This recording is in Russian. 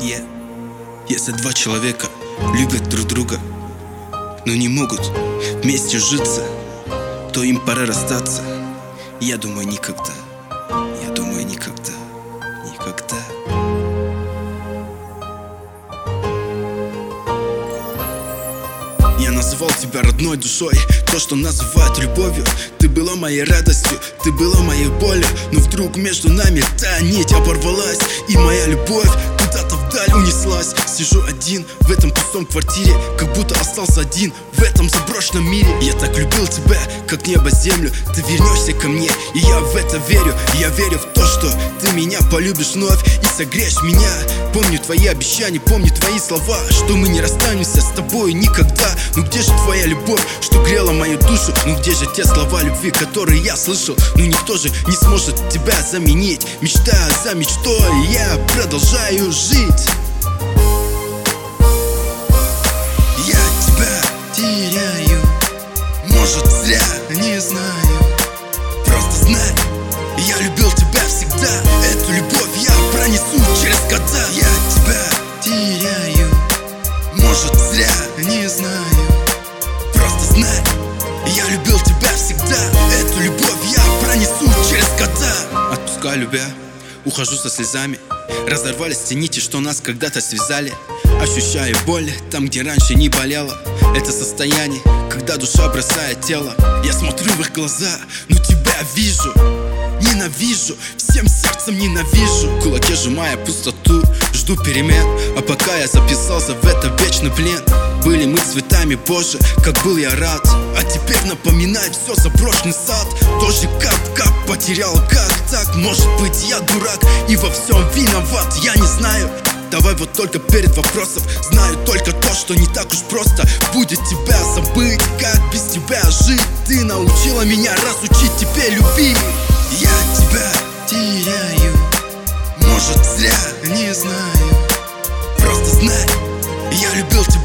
Если два человека любят друг друга, но не могут вместе житься, то им пора расстаться. Я думаю, никогда. Я думаю, никогда. Никогда. Я называл тебя родной душой, то, что называют любовью. Ты была моей радостью, ты была моей болью. Но вдруг между нами та нить оборвалась, и моя любовь куда-то вдаль унеслась. Сижу один в этом пустом квартире, как будто остался один в этом заброшенном мире. Я так любил тебя, как небо землю. Ты вернешься ко мне, и я в это верю. Я верю в то, что ты меня полюбишь вновь и согреешь меня. Помню твои обещания, помню твои слова, что мы не расстанемся с тобой никогда. Ну где же твоя любовь, что грела мою душу? Ну где же те слова любви, которые я слышал? Ну никто же не сможет тебя заменить. Мечта за мечтой, я продолжаю жить. Я тебя теряю, может зря, не знаю. Просто знай, я любил тебя всегда. Эту любовь я пронесу через года. Я тебя теряю, может зря, не знаю. Просто знай, я любил тебя всегда. Эту любовь я пронесу через года. Отпускаю любя, ухожу со слезами. Разорвались те нити, что нас когда-то связали. Ощущаю боль там, где раньше не болело. Это состояние, когда душа бросает тело. Я смотрю в их глаза, но тебя вижу. Ненавижу, всем сердцем ненавижу. В кулаке сжимая пустоту, жду перемен. А пока я записался в это вечный плен. Были мы цветами, боже, как был я рад. А теперь напоминает все заброшенный сад. Тоже кап-кап потерял, как так? Может быть я дурак и во всем виноват, я не знаю. Давай вот только перед вопросом. Знаю только то, что не так уж просто будет тебя забыть, как без тебя жить. Ты научила меня разучить тебе любви. Я тебя теряю, может зря, не знаю. Просто знай, я любил тебя